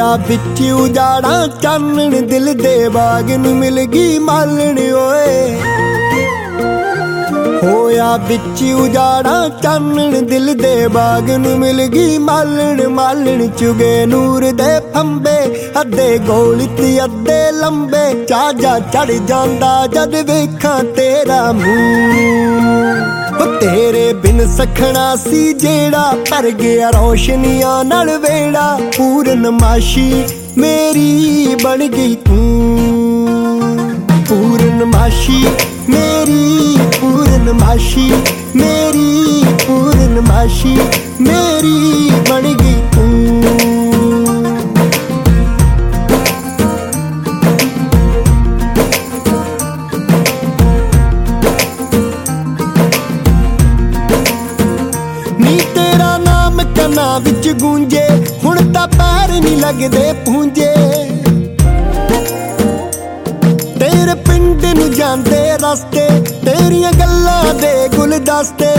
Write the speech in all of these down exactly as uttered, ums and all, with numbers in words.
होया बिच उजाड़ा चानण दिल दे बाग नूं मिल गई मालण ओए। होया बिच उजाड़ा चानण दिल दे बाग नूं मिल गई मालण। मालण चुगे नूर दे फंबे अद्धे गोलित अद्धे लंबे। चाजा चढ़ जांदा जद वेखां तेरा मूंह। तेरे बिन सखना सी जेड़ा भर गया रोशनियां नाल वेड़ा। पूरनमाशी मेरी बन गई तू, पूरनमाशी मेरी, पूरनमाशी मेरी, पूरनमाशी मेरी बन गई तू। कन्ना विच गूंजे हुण तां पैर नहीं लगदे पूंजे। तेरे पिंड नूं जांदे रस्ते तेरियां गल्लां दे गुलदस्ते।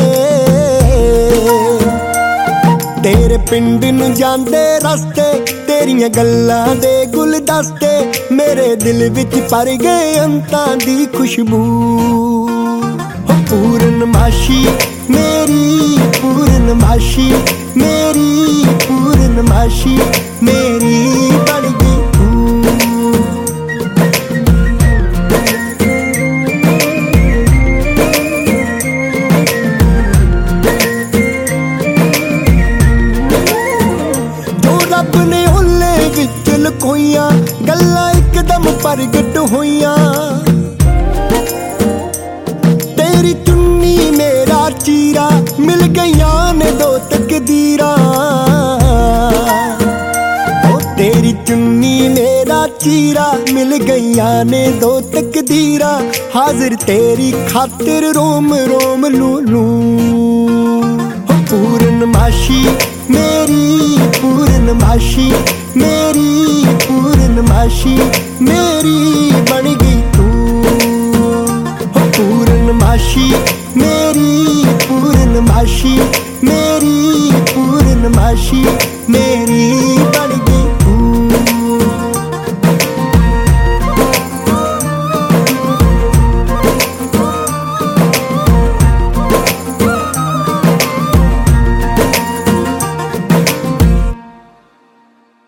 तेरे पिंड नूं जांदे रस्ते तेरियां गल्लां दे गुलदस्ते। मेरे दिल विच भर गए अंतां दी खुशबू। पूरनमाशी मेरी, पूरनमाशी मेरी, पूरनमाशी मेरी बन गई तू। जो रब ने ओले विच लकोइयां गल्लां इकदम प्रगट होइयां। तेरी चुन्नी मेरा चीरा मिल गईयां ने दो तकदीरा। ओ तेरी चुन्नी मेरा चीरा मिल गईयां ने दो तकदीरा। हाजिर तेरी खातिर रोम रोम लूलू। पूरनमाशी मेरी, पूरनमाशी मेरी, पूरनमाशी मेरी